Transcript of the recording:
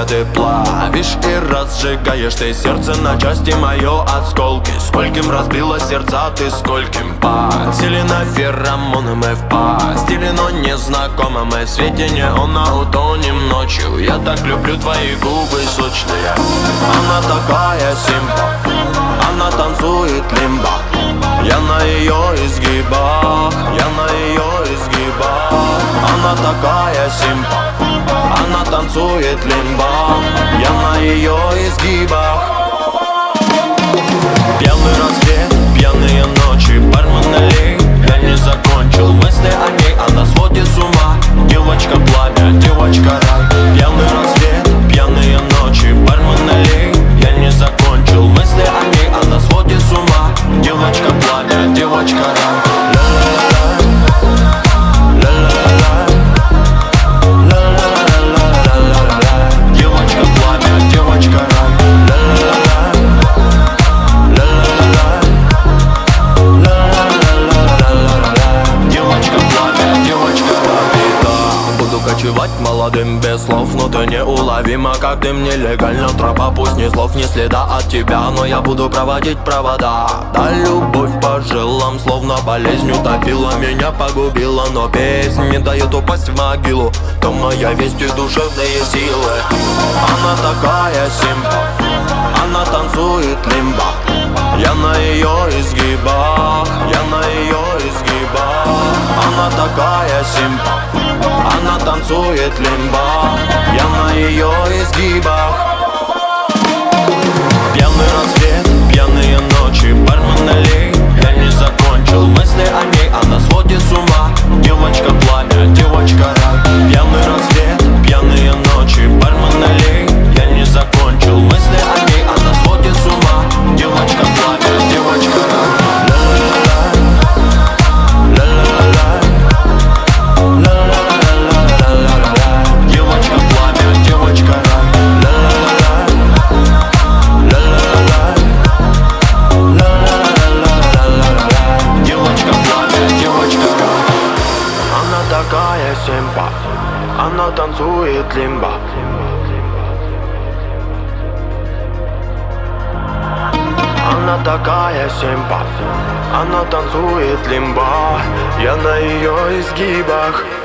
ты плавишь и разжигаешь ты сердце на части мое осколки. Скольким разбила сердца ты, скольким подселена феромоны мы в постели, но незнакомы мы в свете неона утонем ночью. Я так люблю твои губы сочные. Она такая симпа, она танцует лимба. Я на ее изгибах, я на ее изгибах. Она такая симпа, она танцует лимба. Я на ее изгибах. Пьяный рассвет, пьяные ночи, бармен налей. Я не закончил мысли о ней, она сводит с ума. Девочка пламя, девочка рай. Пьяный рассвет, пьяные ночи, бармен налей. Я не закончил мысли о ней, она сводит с ума. Девочка пламя, девочка рай. Девочка пламя, девочка рай. Девочка пламя, девочка рай. Буду кочевать молодым без слов, но ты неуловима, как дым нелегально. Тропа пусть ни слов, ни следа от тебя, но я буду проводить провода. Да, любовь по жилам, словно болезнь утопила, меня погубила, но песня не дает упасть в могилу. То моя весть и душевные силы. Она такая симпа, она танцует лимба. Я на ее изгибах, я на ее изгибах. Она такая симпа, она танцует лимба. Я на ее изгибах. Пьяный рассвет, пьяные ночи, бармен налей. Я не закончил мысли о ней, она сводит с ума. Девочка пламя, девочка рай. Пьяный рассвет, пьяные ночи, бармен налей. Я не закончил мысли о ней, она сводит с ума. Девочка пламя, девочка рай. Девочка пламя, девочка рай. Девочка пламя, девочка рай. Она такая симпа, она танцует лимба. Она такая симпа, она танцует лимба. Я на ее изгибах.